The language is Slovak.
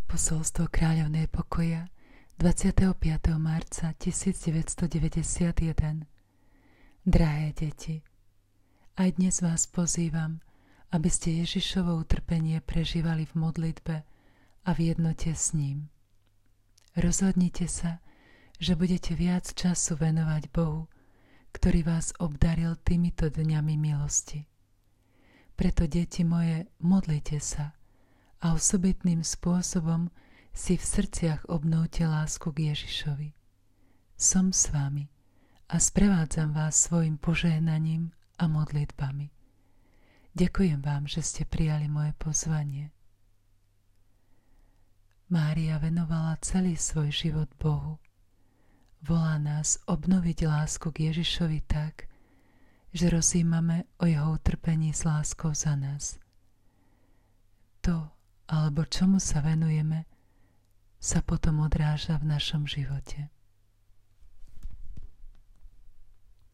Posolstvo kráľovnej pokoja 25. marca 1991. Drahé deti, aj dnes vás pozývam, aby ste Ježišovo utrpenie prežívali v modlitbe a v jednote s ním. Rozhodnite sa, že budete viac času venovať Bohu, ktorý vás obdaril týmito dňami milosti. Preto, deti moje, modlite sa a osobitným spôsobom si v srdciach obnovte lásku k Ježišovi. Som s vami a sprevádzam vás svojim požehnaním a modlitbami. Ďakujem vám, že ste prijali moje pozvanie. Mária venovala celý svoj život Bohu. Volá nás obnoviť lásku k Ježišovi tak, že rozjímame o jeho utrpení s láskou za nás. To, alebo čomu sa venujeme, sa potom odráža v našom živote.